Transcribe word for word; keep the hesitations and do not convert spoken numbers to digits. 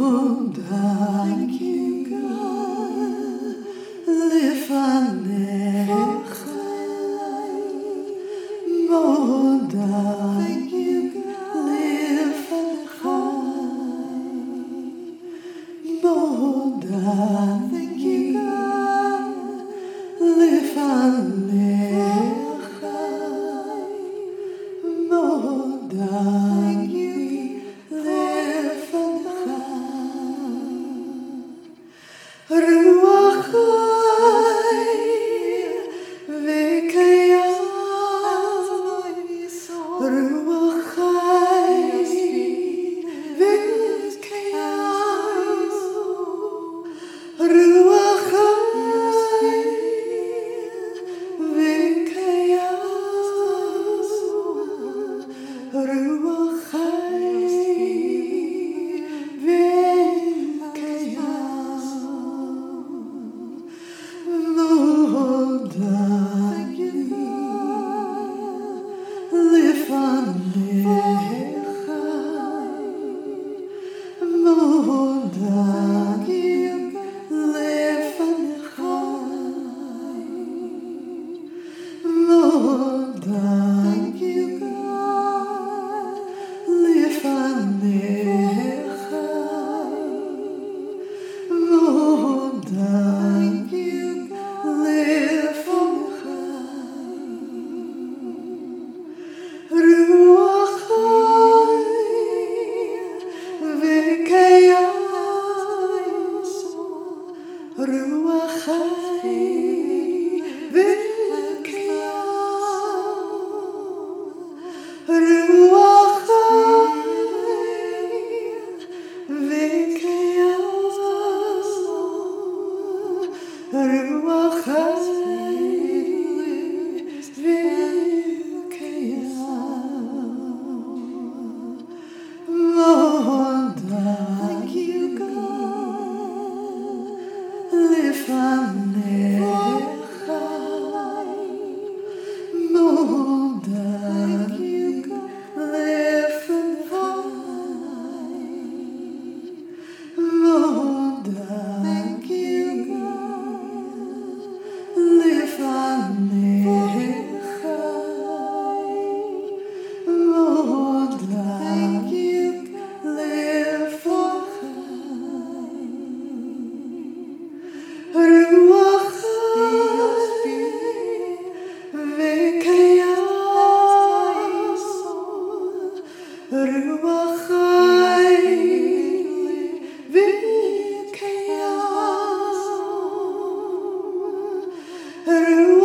Thank you, God. לפניך מודה. Thank you, God. לפניך מודה. Thank you, God. לפניך מודה. Thank you, לפניך רוח חי וקיים, רוח חי וקיים, רוח חי וקיים, רוח חי רוח חי וקיים, רוח חי וקיים, רוח חי וקיים, מודה. Thank you, God. לפניך מודה. Thank you, God. לפניך מודה. Thank you, God. לפניך מודה. Thank you, God. רוח חי וקיים, רוח חי וקיים,